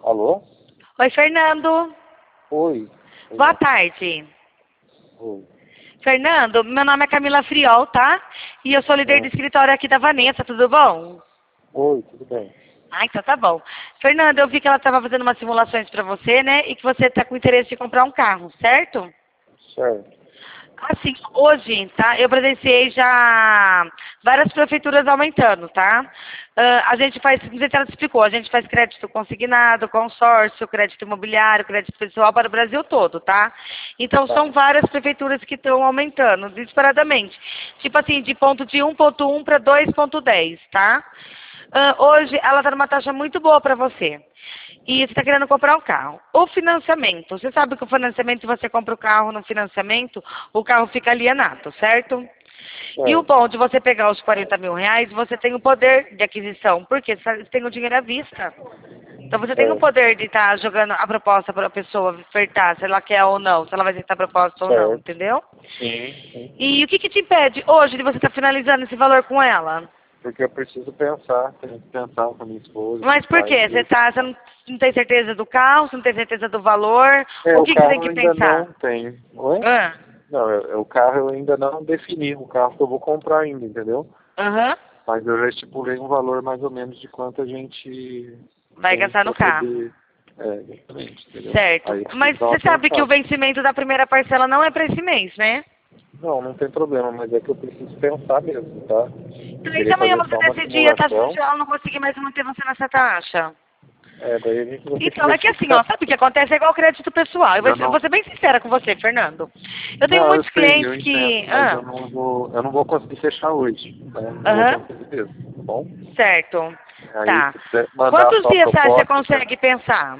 Alô? Oi, Fernando. Oi. Boa tarde. Oi. Fernando, meu nome é Camila Friol, tá? E eu sou líder do Ah, escritório aqui da Vanessa, tudo bom? oi, tudo bem? Ah, então tá bom. Fernando, eu vi que ela estava fazendo umas simulações para você, né? E que você está com interesse em comprar um carro, certo? Certo. Assim, hoje, tá? Eu presenciei já várias prefeituras aumentando, tá? A gente faz, não sei se ela te explicou, a gente faz crédito consignado, consórcio, crédito imobiliário, crédito pessoal para o Brasil todo, tá? Então, Tá. são várias prefeituras que estão aumentando, disparadamente. Tipo assim, de ponto de 1,1 para 2,10, tá? Hoje, ela está numa taxa muito boa para você. E você está querendo comprar um carro. O financiamento. Você sabe que o financiamento, se você compra o carro no financiamento, o carro fica alienado, certo? E o Certo. bom de você pegar os 40 mil reais, você tem o poder de aquisição. Porque você tem o dinheiro à vista. Então você tem o Certo. poder de estar jogando a proposta para a pessoa ofertar, se ela quer ou não, se ela vai aceitar a proposta ou não, Certo. entendeu? Sim, sim. E o que, que te impede hoje de você estar finalizando esse valor com ela? Porque eu preciso pensar, tenho que pensar com a minha esposa, com Mas os por pais quê? dele. Você não tem certeza do carro, você não tem certeza do valor? É, O o que, que você tem carro que eu ainda pensar? não tenho. Oi? Ah, Não, o carro eu ainda não defini, o carro que eu vou comprar ainda, entendeu? aham. Mas eu já estipulei um valor mais ou menos de quanto a gente Vai tem gastar no para carro. poder. Exatamente, entendeu? Certo. Aí eu preciso Mas dar você uma sabe que o pensada. vencimento da primeira parcela não é para esse mês, né? Não, não tem problema, mas é que eu preciso pensar mesmo, tá? Eu Então, e se queria amanhã fazer você só uma decidir a taxa simulação. social, ela não conseguir mais manter você nessa taxa? Daí a gente vai ter que Então, é que assim, ó, verificar. sabe o que acontece? É igual o crédito pessoal. Eu Eu vou não. ser bem sincera com você, Fernando. Eu tenho Não, eu muitos sei, eu clientes entendo, que... mas eu não vou conseguir fechar hoje. Né? Não vou Aham, conseguir mesmo, tá bom? certo. Aí Tá. se puder mandar Quantos só a dias você acha que você proposta, tá? consegue pensar?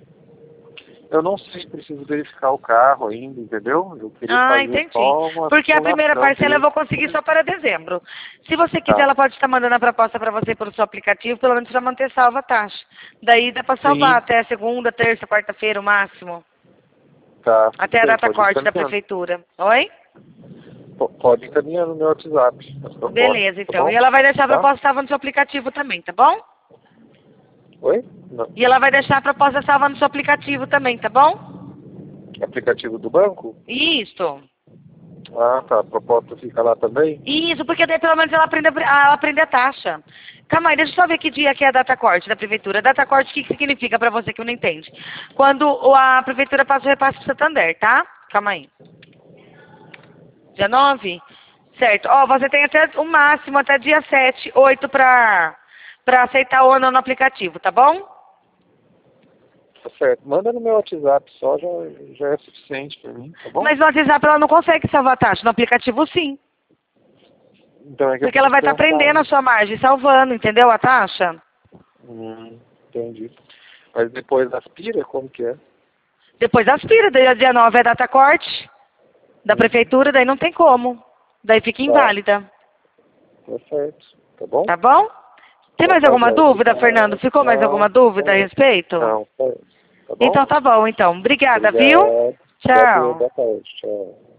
Eu não sei, preciso verificar o carro ainda, entendeu? Eu queria Ah, fazer entendi. só uma Porque a primeira simulação parcela eu mesmo. vou conseguir só para dezembro. Se você quiser, Tá. ela pode estar mandando a proposta para você pelo seu aplicativo, pelo menos para manter salva a taxa. Daí dá para salvar Sim, até segunda, terça, quarta-feira, o máximo. tá, tudo Até a bem, data pode ir corte da encaminhando. prefeitura. Oi? Pode encaminhar no meu WhatsApp as propostas, Beleza, tá então. E bom? ela vai deixar a Tá? proposta salva no seu aplicativo também, tá bom? Oi? Não. E ela vai deixar a proposta salva no seu aplicativo também, tá bom? Aplicativo do banco? Isso. Ah, tá. A proposta fica lá também? Isso, porque daí pelo menos ela aprende a taxa. Calma aí, deixa eu só ver que dia que é a data corte da prefeitura. Data corte, o que significa para você que não entende? Quando a prefeitura passa o repasse para o Santander, tá? Calma aí. Dia 9. Certo. Ó, você tem até o máximo, até dia 7, 8 para aceitar ou não no aplicativo, tá bom? Tá certo. Manda no meu WhatsApp só, já é suficiente pra mim, tá bom? Mas no WhatsApp ela não consegue salvar a taxa, no aplicativo sim. Então é que eu Porque ela preciso vai estar pensar, prendendo né? a sua margem, salvando, entendeu? A taxa. Entendi. Mas depois aspira, como que é? Depois aspira, daí dia 9 é data corte da Uhum. prefeitura, daí não tem como. Daí fica Tá, inválida. tá certo. Tá bom? Tá bom? Tem Então mais tá alguma bom, dúvida, Fernando? obrigado. Ficou mais Não, alguma dúvida a não, respeito? não, tá, tá Então bom? tá bom, então. Obrigada, viu? Obrigado. Tchau. Boa tarde. Tchau.